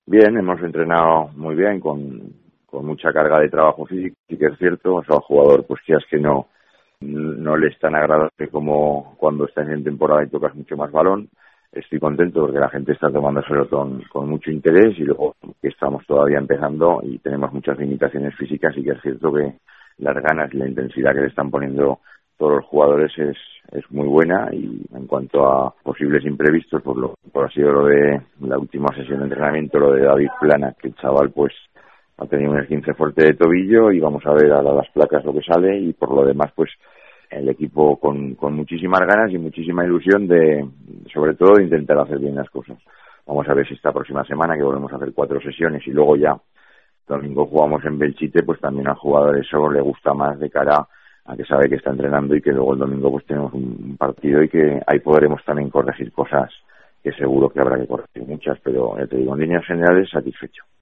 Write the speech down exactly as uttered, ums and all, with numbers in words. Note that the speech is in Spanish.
Bien, hemos entrenado muy bien, con, con mucha carga de trabajo físico, sí que es cierto. O sea, al jugador, pues quizás que no, no le es tan agradable como cuando estás en temporada y tocas mucho más balón. Estoy contento porque la gente está tomándoselo con, con mucho interés, y luego que estamos todavía empezando y tenemos muchas limitaciones físicas, y que es cierto que las ganas y la intensidad que le están poniendo todos los jugadores es, es muy buena. Y en cuanto a posibles imprevistos, por lo por ha sido lo de la última sesión de entrenamiento, lo de David Plana, que el chaval pues ha tenido un esguince fuerte de tobillo, y vamos a ver a las placas lo que sale. Y por lo demás, pues el equipo con, con muchísimas ganas y muchísima ilusión de, sobre todo, de intentar hacer bien las cosas. Vamos a ver si esta próxima semana, que volvemos a hacer cuatro sesiones, y luego ya domingo jugamos en Belchite, pues también al jugador eso le gusta más, de cara a que sabe que está entrenando, y que luego el domingo pues tenemos un partido, y que ahí podremos también corregir cosas que seguro que habrá que corregir muchas, pero ya te digo, en líneas generales satisfecho.